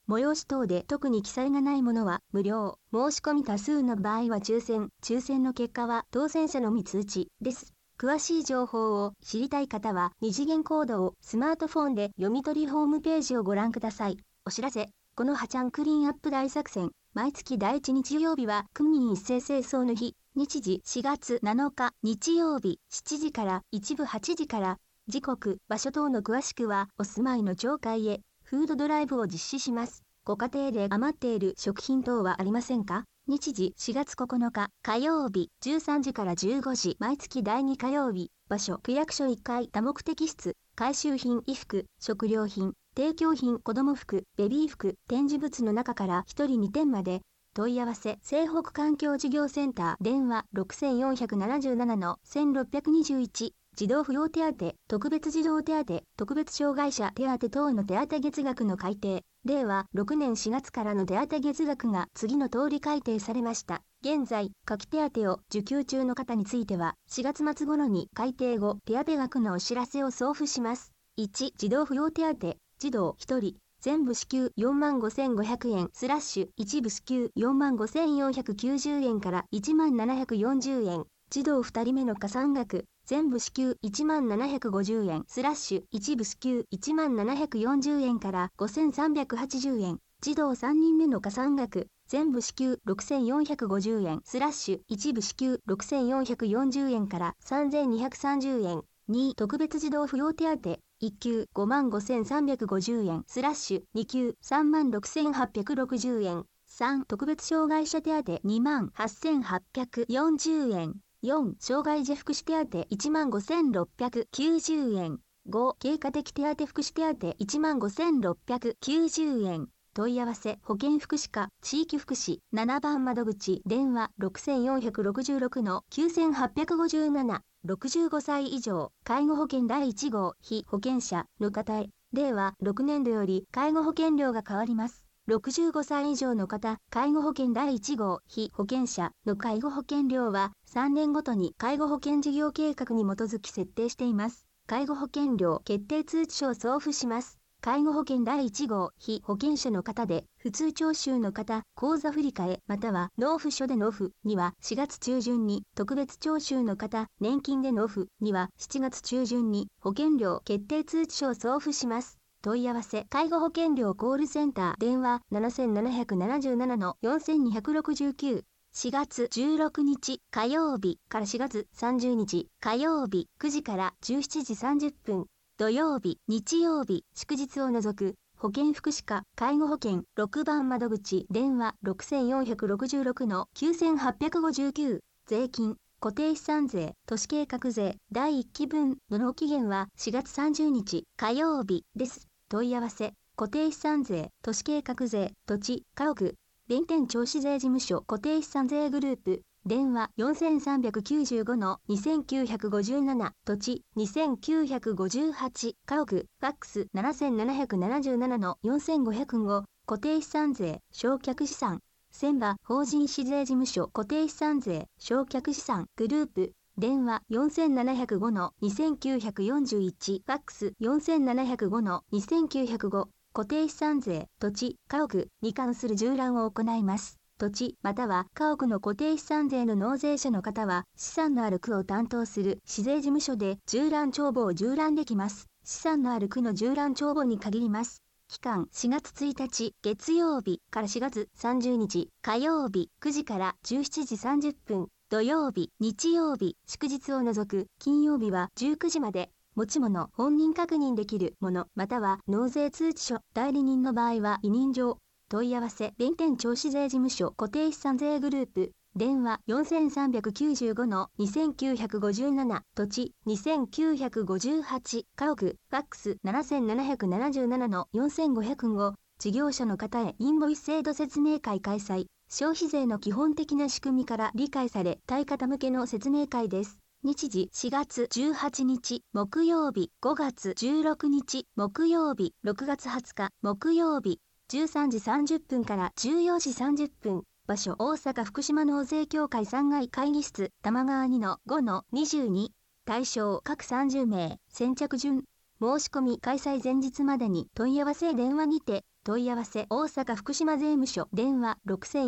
催し等で特に記載がないものは無料。申し込み多数の場合は抽選の結果は当選者のみ通知です。詳しい情報を知りたい方は二次元コードをスマートフォンで読み取りホームページをご覧ください。お知らせ。このはちゃんクリーンアップ大作戦、毎月第1日曜日は区民一斉清掃の日、日時4月7日日曜日7時から一部8時から、時刻、場所等の詳しくはお住まいの町会へフードドライブを実施します。ご家庭で余っている食品等はありませんか？日時4月9日火曜日13時から15時毎月第2火曜日、場所区役所1階多目的室、回収品衣服、食料品、提供品子供服、ベビー服、展示物の中から1人2点まで、問い合わせ西北環境事業センター電話6477-1621、児童扶養手当、特別児童手当、特別障害者手当等の手当月額の改定。令和6年4月からの手当月額が次の通り改定されました。現在、夏季手当を受給中の方については、4月末頃に改定後、手当額のお知らせを送付します。1、児童扶養手当、児童1人、全部支給45,500円/一部支給45,490円から1740円。児童2人目の加算額、全部支給1750円/一部支給1740円から5380円。児童3人目の加算額、全部支給6450円/一部支給6440円から3230円。2、特別児童扶養手当、1級55,350円/二級36,860円。3、特別障害者手当28,840円。4、障害児福祉手当15,690円。5、経過的手当福祉手当15,690円。問い合わせ保健福祉課地域福祉7番窓口電話6466-9857。65歳以上介護保険第1号被保険者の方へ、令和6年度より介護保険料が変わります。65歳以上の方、介護保険第1号被保険者の介護保険料は3年ごとに介護保険事業計画に基づき設定しています。介護保険料決定通知書を送付します。介護保険第1号被保険者の方で、普通徴収の方、口座振替または納付書で納付には4月中旬に、特別徴収の方、年金で納付には7月中旬に保険料決定通知書を送付します。問い合わせ介護保険料コールセンター電話7777-4269。4月16日火曜日から4月30日火曜日9時から17時30分。土曜日、日曜日、祝日を除く、保健福祉課、介護保険、6番窓口、電話6466-9859、税金、固定資産税、都市計画税、第1期分の納期限は4月30日、火曜日です。問い合わせ、固定資産税、都市計画税、土地、家屋、弁天銚子税事務所固定資産税グループ、電話4395-2957、土地2958、家屋、ファックス7777-4505、固定資産税、償却資産、千葉法人市税事務所固定資産税、償却資産グループ、電話4705-2941、ファックス4705-2905、固定資産税、土地、家屋に関する縦覧を行います。土地または家屋の固定資産税の納税者の方は、資産のある区を担当する市税事務所で縦覧帳簿を縦覧できます。資産のある区の縦覧帳簿に限ります。期間4月1日月曜日から4月30日火曜日9時から17時30分。土曜日、日曜日、祝日を除く金曜日は19時まで。持ち物、本人確認できるもの、または納税通知書、代理人の場合は委任状。問い合わせ、弁天銚子税事務所固定資産税グループ、電話4395-2957、土地2958、家屋、ファックス7777-4505、事業者の方へインボイス制度説明会開催。消費税の基本的な仕組みから理解されたい方向けの説明会です。日時4月18日木曜日、5月16日木曜日、6月20日木曜日、13時30分から14時30分。場所大阪福島納税協会3階会議室玉川2-5-22。対象各30名。先着順。申し込み開催前日までに問い合わせ電話にて。 問い合わせ大阪福島税務署電話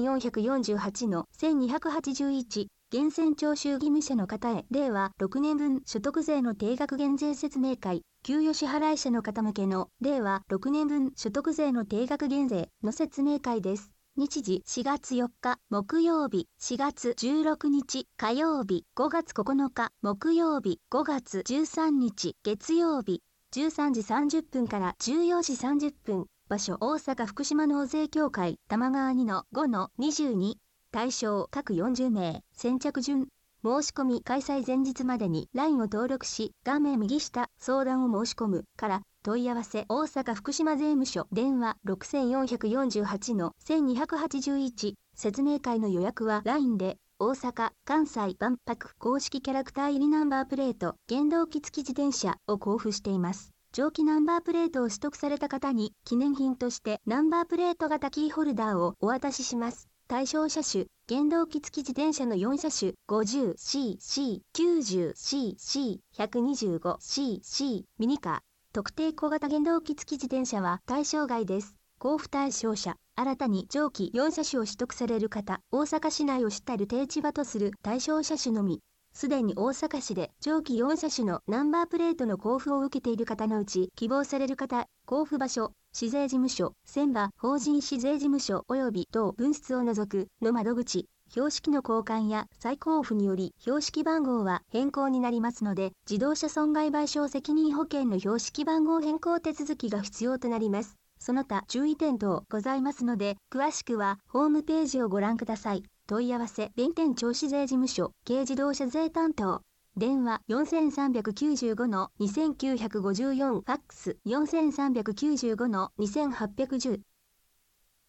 6448-1281源泉徴収義務者の方へ令和6年分所得税の定額減税説明会給与支払い者の方向けの令和6年分所得税の定額減税の説明会です。日時4月4日木曜日、4月16日火曜日、5月9日木曜日、5月13日月曜日、13時30分から14時30分。場所大阪福島納税協会玉川2-5-22。対象各40名。先着順。申し込み開催前日までに LINE を登録し、画面右下相談を申し込むから問い合わせ大阪福島税務署電話6448-1281説明会の予約は LINE で大阪・関西万博公式キャラクター入りナンバープレート原動機付き自転車を交付しています。上記ナンバープレートを取得された方に記念品としてナンバープレート型キーホルダーをお渡しします。対象車種、原動機付き自転車の4車種、50cc、90cc、125cc、ミニカー。特定小型原動機付き自転車は対象外です。交付対象者、新たに上記4車種を取得される方、大阪市内を主たる定地場とする対象車種のみ。すでに大阪市で上記4車種のナンバープレートの交付を受けている方のうち、希望される方、交付場所、市税事務所、船場、法人市税事務所及び同分室を除くの窓口、標識の交換や再交付により標識番号は変更になりますので、自動車損害賠償責任保険の標識番号変更手続きが必要となります。その他注意点等ございますので、詳しくはホームページをご覧ください。問い合わせ弁天町市税事務所軽自動車税担当電話4395-2954ファックス4395-2810